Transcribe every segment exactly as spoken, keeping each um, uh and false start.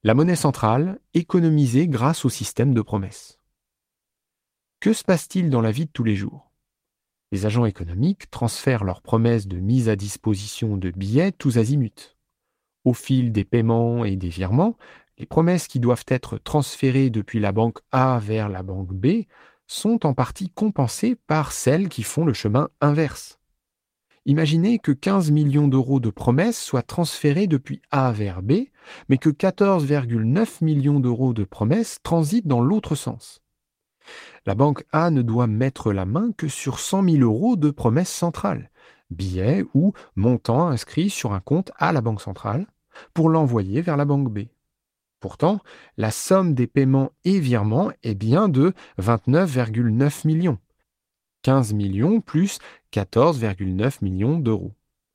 La monnaie centrale, économisée grâce au système de promesses. Que se passe-t-il dans la vie de tous les jours? Les agents économiques transfèrent leurs promesses de mise à disposition de billets tous azimuts. Au fil des paiements et des virements, les promesses qui doivent être transférées depuis la banque A vers la banque B sont en partie compensées par celles qui font le chemin inverse. Imaginez que quinze millions d'euros de promesses soient transférés depuis A vers B, mais que quatorze virgule neuf millions d'euros de promesses transitent dans l'autre sens. La banque A ne doit mettre la main que sur cent mille euros de promesses centrales, billets ou montants inscrits sur un compte à la banque centrale, pour l'envoyer vers la banque B. Pourtant, la somme des paiements et virements est bien de vingt-neuf virgule neuf millions, quinze millions plus quatorze virgule neuf millions d'euros.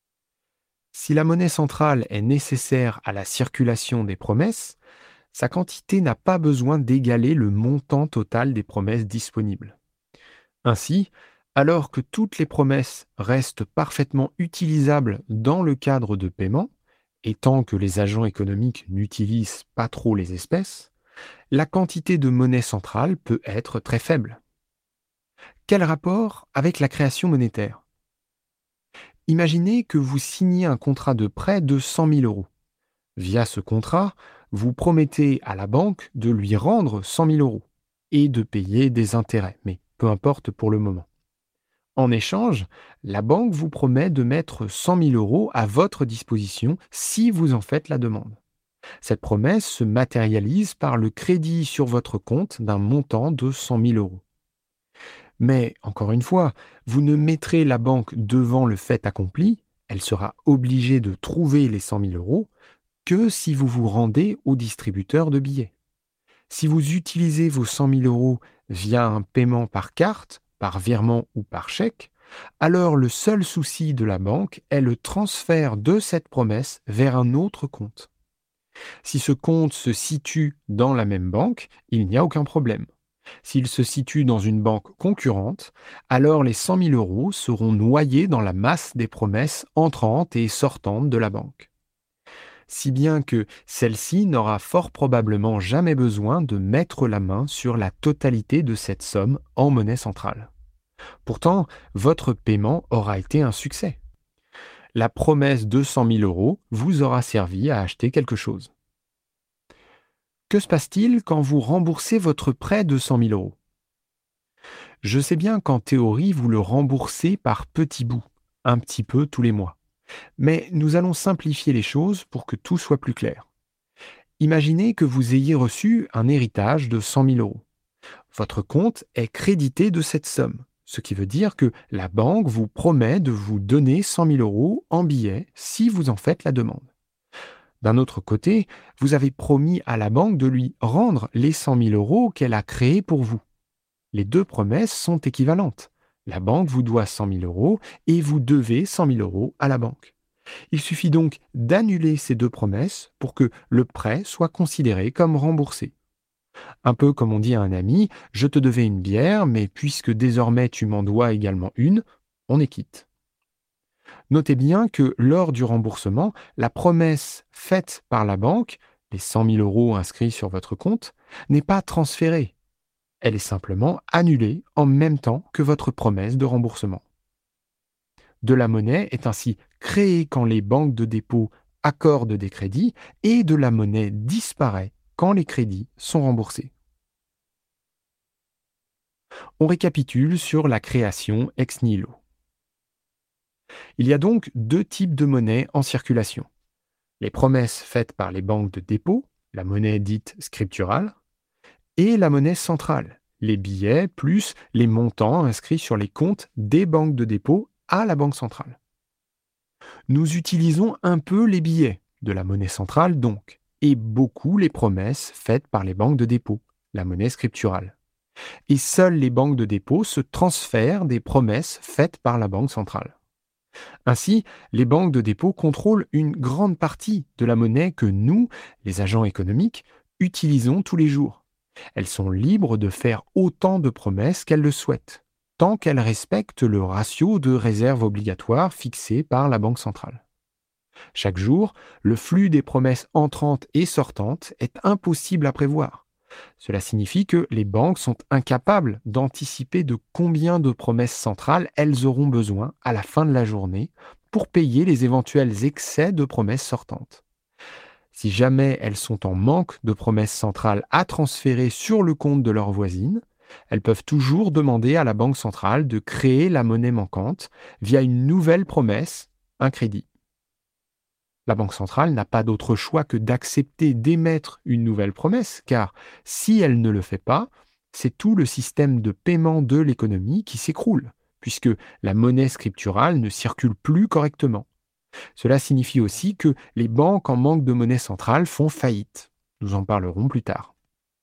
Si la monnaie centrale est nécessaire à la circulation des promesses, sa quantité n'a pas besoin d'égaler le montant total des promesses disponibles. Ainsi, alors que toutes les promesses restent parfaitement utilisables dans le cadre de paiement, et tant que les agents économiques n'utilisent pas trop les espèces, la quantité de monnaie centrale peut être très faible. Quel rapport avec la création monétaire? Imaginez que vous signez un contrat de prêt de cent mille euros. Via ce contrat, vous promettez à la banque de lui rendre cent mille euros et de payer des intérêts, mais peu importe pour le moment. En échange, la banque vous promet de mettre cent mille euros à votre disposition si vous en faites la demande. Cette promesse se matérialise par le crédit sur votre compte d'un montant de cent mille euros. Mais, encore une fois, vous ne mettrez la banque devant le fait accompli, elle sera obligée de trouver les cent mille euros, que si vous vous rendez au distributeur de billets. Si vous utilisez vos cent mille euros via un paiement par carte, par virement ou par chèque, alors le seul souci de la banque est le transfert de cette promesse vers un autre compte. Si ce compte se situe dans la même banque, il n'y a aucun problème. S'il se situe dans une banque concurrente, alors les cent mille euros seront noyés dans la masse des promesses entrantes et sortantes de la banque. Si bien que celle-ci n'aura fort probablement jamais besoin de mettre la main sur la totalité de cette somme en monnaie centrale. Pourtant, votre paiement aura été un succès. La promesse de cent mille euros vous aura servi à acheter quelque chose. Que se passe-t-il quand vous remboursez votre prêt de cent mille euros? Je sais bien qu'en théorie, vous le remboursez par petits bouts, un petit peu tous les mois. Mais nous allons simplifier les choses pour que tout soit plus clair. Imaginez que vous ayez reçu un héritage de cent mille euros. Votre compte est crédité de cette somme, ce qui veut dire que la banque vous promet de vous donner cent mille euros en billets si vous en faites la demande. D'un autre côté, vous avez promis à la banque de lui rendre les cent mille euros qu'elle a créés pour vous. Les deux promesses sont équivalentes. La banque vous doit cent mille euros et vous devez cent mille euros à la banque. Il suffit donc d'annuler ces deux promesses pour que le prêt soit considéré comme remboursé. Un peu comme on dit à un ami, je te devais une bière, mais puisque désormais tu m'en dois également une, on est quitte. Notez bien que lors du remboursement, la promesse faite par la banque, les cent mille euros inscrits sur votre compte, n'est pas transférée. Elle est simplement annulée en même temps que votre promesse de remboursement. De la monnaie est ainsi créée quand les banques de dépôt accordent des crédits et de la monnaie disparaît quand les crédits sont remboursés. On récapitule sur la création ex nihilo. Il y a donc deux types de monnaie en circulation. Les promesses faites par les banques de dépôt, la monnaie dite scripturale, et la monnaie centrale, les billets plus les montants inscrits sur les comptes des banques de dépôt à la banque centrale. Nous utilisons un peu les billets de la monnaie centrale donc, et beaucoup les promesses faites par les banques de dépôt, la monnaie scripturale. Et seules les banques de dépôt se transfèrent des promesses faites par la banque centrale. Ainsi, les banques de dépôt contrôlent une grande partie de la monnaie que nous, les agents économiques, utilisons tous les jours. Elles sont libres de faire autant de promesses qu'elles le souhaitent, tant qu'elles respectent le ratio de réserve obligatoire fixé par la Banque centrale. Chaque jour, le flux des promesses entrantes et sortantes est impossible à prévoir. Cela signifie que les banques sont incapables d'anticiper de combien de promesses centrales elles auront besoin à la fin de la journée pour payer les éventuels excès de promesses sortantes. Si jamais elles sont en manque de promesses centrales à transférer sur le compte de leurs voisines, elles peuvent toujours demander à la Banque centrale de créer la monnaie manquante via une nouvelle promesse, un crédit. La Banque centrale n'a pas d'autre choix que d'accepter d'émettre une nouvelle promesse, car si elle ne le fait pas, c'est tout le système de paiement de l'économie qui s'écroule, puisque la monnaie scripturale ne circule plus correctement. Cela signifie aussi que les banques en manque de monnaie centrale font faillite. Nous en parlerons plus tard.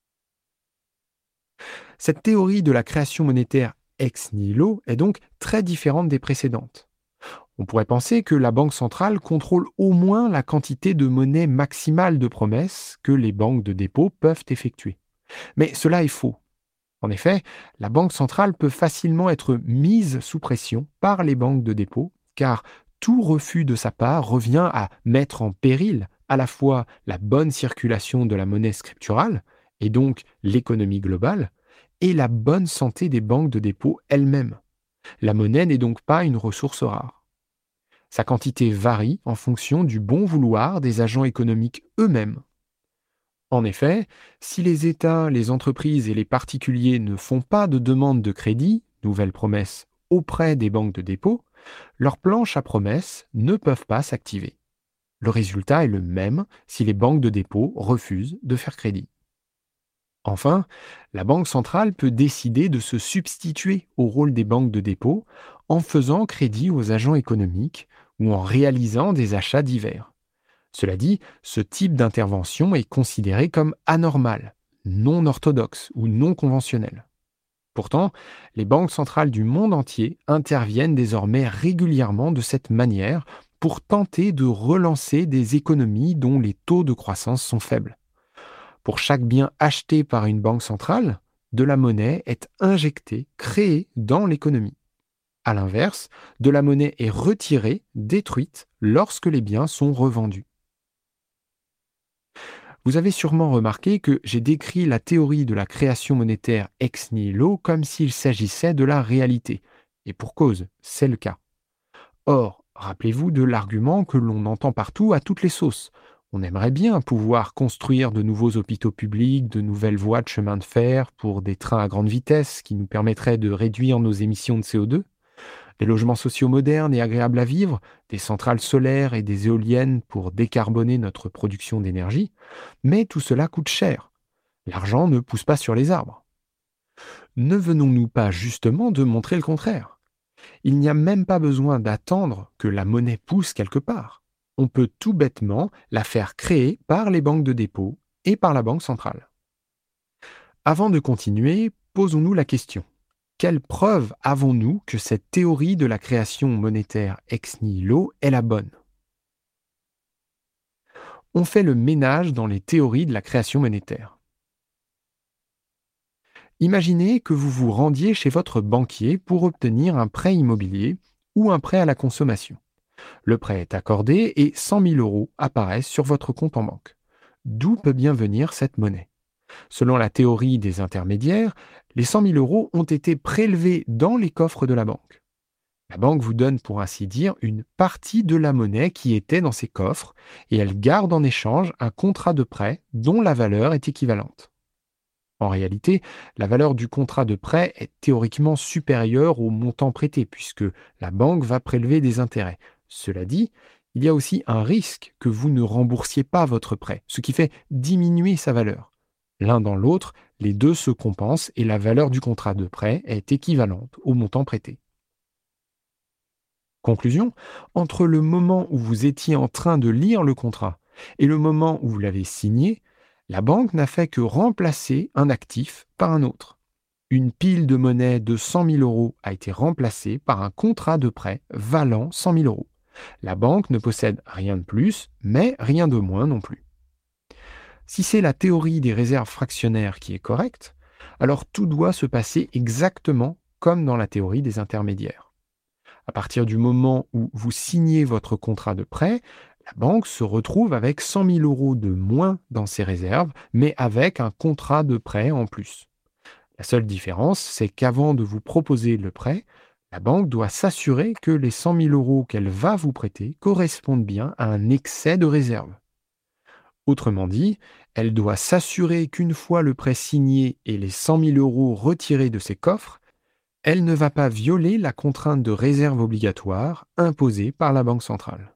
Cette théorie de la création monétaire ex nihilo est donc très différente des précédentes. On pourrait penser que la Banque centrale contrôle au moins la quantité de monnaie maximale de promesses que les banques de dépôt peuvent effectuer. Mais cela est faux. En effet, la Banque centrale peut facilement être mise sous pression par les banques de dépôt, car tout refus de sa part revient à mettre en péril à la fois la bonne circulation de la monnaie scripturale, et donc l'économie globale, et la bonne santé des banques de dépôt elles-mêmes. La monnaie n'est donc pas une ressource rare. Sa quantité varie en fonction du bon vouloir des agents économiques eux-mêmes. En effet, si les États, les entreprises et les particuliers ne font pas de demande de crédit, nouvelle promesse, auprès des banques de dépôt, leurs planches à promesses ne peuvent pas s'activer. Le résultat est le même si les banques de dépôt refusent de faire crédit. Enfin, la Banque centrale peut décider de se substituer au rôle des banques de dépôt en faisant crédit aux agents économiques ou en réalisant des achats divers. Cela dit, ce type d'intervention est considéré comme anormal, non orthodoxe ou non conventionnel. Pourtant, les banques centrales du monde entier interviennent désormais régulièrement de cette manière pour tenter de relancer des économies dont les taux de croissance sont faibles. Pour chaque bien acheté par une banque centrale, de la monnaie est injectée, créée dans l'économie. À l'inverse, de la monnaie est retirée, détruite, lorsque les biens sont revendus. Vous avez sûrement remarqué que j'ai décrit la théorie de la création monétaire ex nihilo comme s'il s'agissait de la réalité. Et pour cause, c'est le cas. Or, rappelez-vous de l'argument que l'on entend partout à toutes les sauces. On aimerait bien pouvoir construire de nouveaux hôpitaux publics, de nouvelles voies de chemin de fer pour des trains à grande vitesse qui nous permettraient de réduire nos émissions de C O deux, des logements sociaux modernes et agréables à vivre, des centrales solaires et des éoliennes pour décarboner notre production d'énergie. Mais tout cela coûte cher. L'argent ne pousse pas sur les arbres. Ne venons-nous pas justement de montrer le contraire ? Il n'y a même pas besoin d'attendre que la monnaie pousse quelque part. On peut tout bêtement la faire créer par les banques de dépôt et par la Banque centrale. Avant de continuer, posons-nous la question. Quelle preuve avons-nous que cette théorie de la création monétaire ex nihilo est la bonne ? On fait le ménage dans les théories de la création monétaire. Imaginez que vous vous rendiez chez votre banquier pour obtenir un prêt immobilier ou un prêt à la consommation. Le prêt est accordé et cent mille euros apparaissent sur votre compte en banque. D'où peut bien venir cette monnaie ? Selon la théorie des intermédiaires, les cent mille euros ont été prélevés dans les coffres de la banque. La banque vous donne pour ainsi dire une partie de la monnaie qui était dans ces coffres et elle garde en échange un contrat de prêt dont la valeur est équivalente. En réalité, la valeur du contrat de prêt est théoriquement supérieure au montant prêté puisque la banque va prélever des intérêts. Cela dit, il y a aussi un risque que vous ne remboursiez pas votre prêt, ce qui fait diminuer sa valeur. L'un dans l'autre, les deux se compensent et la valeur du contrat de prêt est équivalente au montant prêté. Conclusion, entre le moment où vous étiez en train de lire le contrat et le moment où vous l'avez signé, la banque n'a fait que remplacer un actif par un autre. Une pile de monnaie de cent mille euros a été remplacée par un contrat de prêt valant cent mille euros. La banque ne possède rien de plus, mais rien de moins non plus. Si c'est la théorie des réserves fractionnaires qui est correcte, alors tout doit se passer exactement comme dans la théorie des intermédiaires. À partir du moment où vous signez votre contrat de prêt, La banque se retrouve avec cent mille euros de moins dans ses réserves, mais avec un contrat de prêt en plus. La seule différence, c'est qu'avant de vous proposer le prêt, la banque doit s'assurer que les cent mille euros qu'elle va vous prêter correspondent bien à un excès de réserve. Autrement dit, elle doit s'assurer qu'une fois le prêt signé et les cent mille euros retirés de ses coffres, elle ne va pas violer la contrainte de réserve obligatoire imposée par la Banque centrale.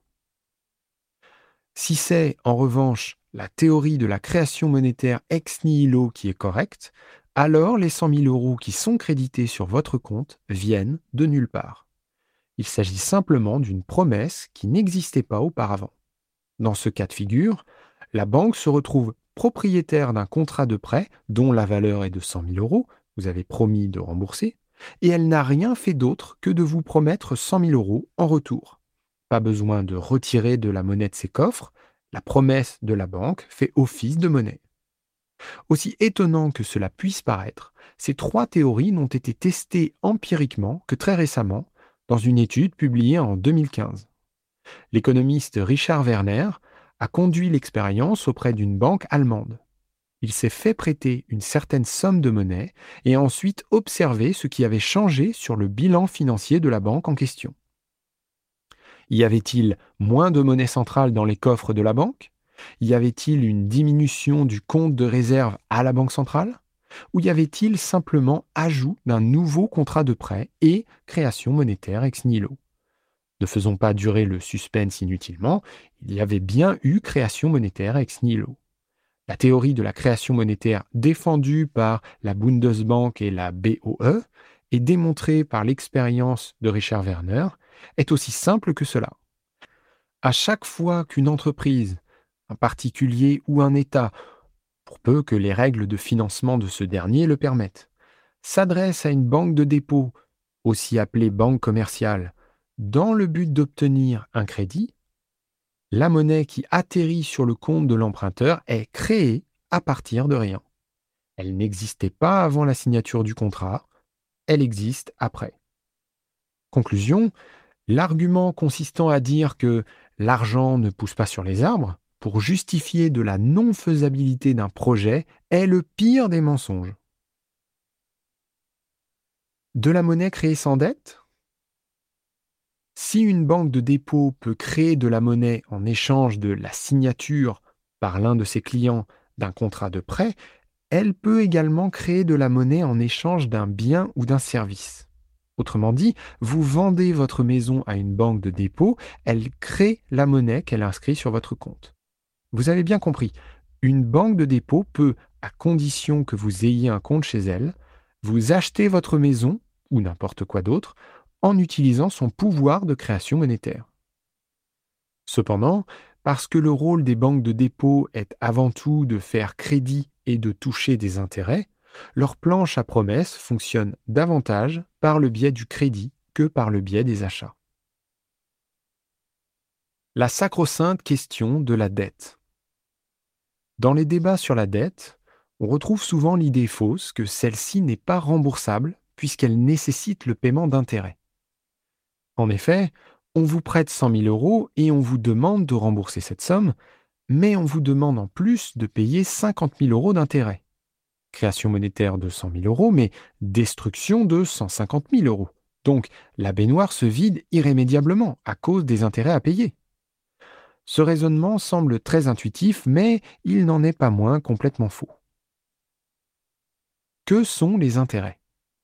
Si c'est, en revanche, la théorie de la création monétaire ex nihilo qui est correcte, alors les cent mille euros qui sont crédités sur votre compte viennent de nulle part. Il s'agit simplement d'une promesse qui n'existait pas auparavant. Dans ce cas de figure, la banque se retrouve propriétaire d'un contrat de prêt dont la valeur est de cent mille euros, vous avez promis de rembourser, et elle n'a rien fait d'autre que de vous promettre cent mille euros en retour. Pas besoin de retirer de la monnaie de ses coffres, la promesse de la banque fait office de monnaie. Aussi étonnant que cela puisse paraître, ces trois théories n'ont été testées empiriquement que très récemment dans une étude publiée en deux mille quinze. L'économiste Richard Werner a conduit l'expérience auprès d'une banque allemande. Il s'est fait prêter une certaine somme de monnaie et a ensuite observé ce qui avait changé sur le bilan financier de la banque en question. Y avait-il moins de monnaie centrale dans les coffres de la banque? Y avait-il une diminution du compte de réserve à la Banque centrale? Ou y avait-il simplement ajout d'un nouveau contrat de prêt et création monétaire ex nihilo? Ne faisons pas durer le suspense inutilement, il y avait bien eu création monétaire ex nihilo. La théorie de la création monétaire défendue par la Bundesbank et la B O E et démontrée par l'expérience de Richard Werner est aussi simple que cela. À chaque fois qu'une entreprise, un particulier ou un État, pour peu que les règles de financement de ce dernier le permettent, s'adresse à une banque de dépôt, aussi appelée banque commerciale, dans le but d'obtenir un crédit, la monnaie qui atterrit sur le compte de l'emprunteur est créée à partir de rien. Elle n'existait pas avant la signature du contrat, elle existe après. Conclusion, l'argument consistant à dire que l'argent ne pousse pas sur les arbres pour justifier de la non-faisabilité d'un projet est le pire des mensonges. De la monnaie créée sans dette? Si une banque de dépôt peut créer de la monnaie en échange de la signature par l'un de ses clients d'un contrat de prêt, elle peut également créer de la monnaie en échange d'un bien ou d'un service. Autrement dit, vous vendez votre maison à une banque de dépôt, elle crée la monnaie qu'elle inscrit sur votre compte. Vous avez bien compris, une banque de dépôt peut, à condition que vous ayez un compte chez elle, vous acheter votre maison, ou n'importe quoi d'autre, en utilisant son pouvoir de création monétaire. Cependant, parce que le rôle des banques de dépôt est avant tout de faire crédit et de toucher des intérêts, leur planche à promesses fonctionne davantage par le biais du crédit que par le biais des achats. La sacro-sainte question de la dette. Dans les débats sur la dette, on retrouve souvent l'idée fausse que celle-ci n'est pas remboursable puisqu'elle nécessite le paiement d'intérêts. En effet, on vous prête cent mille euros et on vous demande de rembourser cette somme, mais on vous demande en plus de payer cinquante mille euros d'intérêts. Création monétaire de cent mille euros, mais destruction de cent cinquante mille euros. Donc, la baignoire se vide irrémédiablement à cause des intérêts à payer. Ce raisonnement semble très intuitif, mais il n'en est pas moins complètement faux. Que sont les intérêts?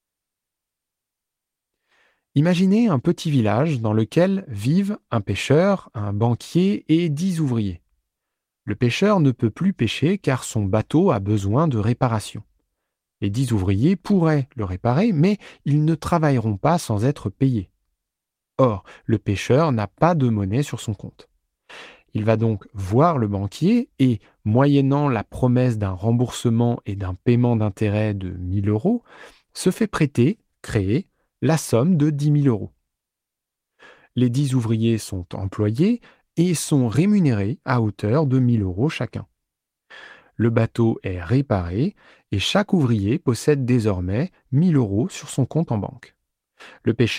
Imaginez un petit village dans lequel vivent un pêcheur, un banquier et dix ouvriers. Le pêcheur ne peut plus pêcher car son bateau a besoin de réparation. Les dix ouvriers pourraient le réparer, mais ils ne travailleront pas sans être payés. Or, le pêcheur n'a pas de monnaie sur son compte. Il va donc voir le banquier et, moyennant la promesse d'un remboursement et d'un paiement d'intérêt de mille euros, se fait prêter, créer, la somme de dix mille euros. Les dix ouvriers sont employés et sont rémunérés à hauteur de mille euros chacun. Le bateau est réparé et chaque ouvrier possède désormais mille euros sur son compte en banque. Le pêcheur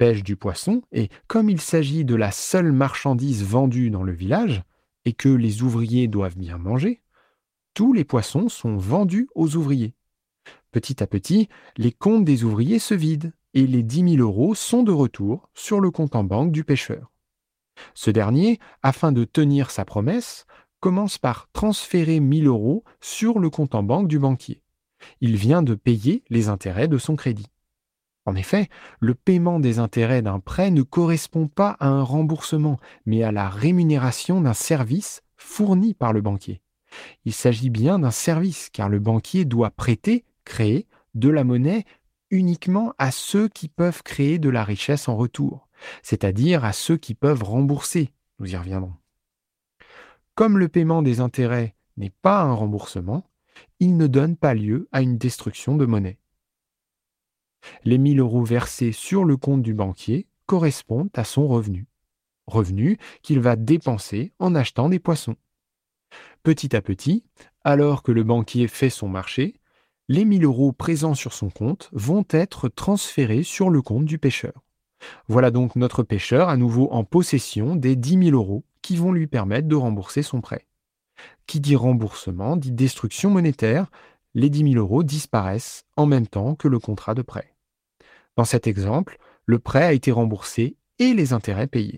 pêche du poisson et comme il s'agit de la seule marchandise vendue dans le village et que les ouvriers doivent bien manger, tous les poissons sont vendus aux ouvriers. Petit à petit, les comptes des ouvriers se vident et les dix mille euros sont de retour sur le compte en banque du pêcheur. Ce dernier, afin de tenir sa promesse, commence par transférer mille euros sur le compte en banque du banquier. Il vient de payer les intérêts de son crédit. En effet, le paiement des intérêts d'un prêt ne correspond pas à un remboursement, mais à la rémunération d'un service fourni par le banquier. Il s'agit bien d'un service, car le banquier doit prêter, créer, de la monnaie uniquement à ceux qui peuvent créer de la richesse en retour, c'est-à-dire à ceux qui peuvent rembourser. Nous y reviendrons. Comme le paiement des intérêts n'est pas un remboursement, il ne donne pas lieu à une destruction de monnaie. Les mille euros versés sur le compte du banquier correspondent à son revenu, revenu qu'il va dépenser en achetant des poissons. Petit à petit, alors que le banquier fait son marché, les mille euros présents sur son compte vont être transférés sur le compte du pêcheur. Voilà donc notre pêcheur à nouveau en possession des dix mille euros qui vont lui permettre de rembourser son prêt. Qui dit remboursement dit destruction monétaire, les dix mille euros disparaissent en même temps que le contrat de prêt. Dans cet exemple, le prêt a été remboursé et les intérêts payés.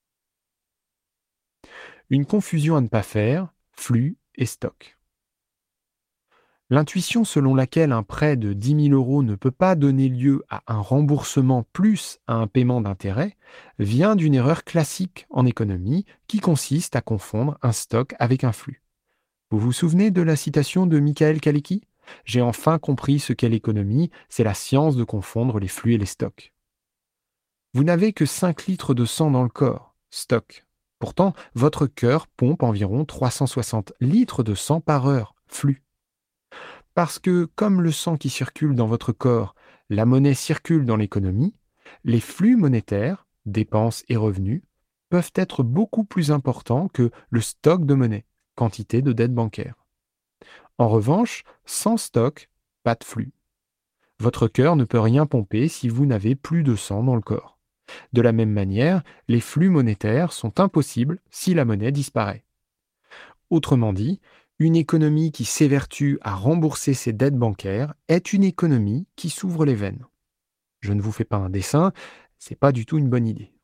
Une confusion à ne pas faire, flux et stock. L'intuition selon laquelle un prêt de dix mille euros ne peut pas donner lieu à un remboursement plus à un paiement d'intérêt vient d'une erreur classique en économie qui consiste à confondre un stock avec un flux. Vous vous souvenez de la citation de Michael Kalecki ? J'ai enfin compris ce qu'est l'économie, c'est la science de confondre les flux et les stocks. Vous n'avez que cinq litres de sang dans le corps, stock. Pourtant, votre cœur pompe environ trois cent soixante litres de sang par heure, flux. Parce que, comme le sang qui circule dans votre corps, la monnaie circule dans l'économie, les flux monétaires, dépenses et revenus, peuvent être beaucoup plus importants que le stock de monnaie, quantité de dette bancaire. En revanche, sans stock, pas de flux. Votre cœur ne peut rien pomper si vous n'avez plus de sang dans le corps. De la même manière, les flux monétaires sont impossibles si la monnaie disparaît. Autrement dit, une économie qui s'évertue à rembourser ses dettes bancaires est une économie qui s'ouvre les veines. Je ne vous fais pas un dessin, c'est pas du tout une bonne idée.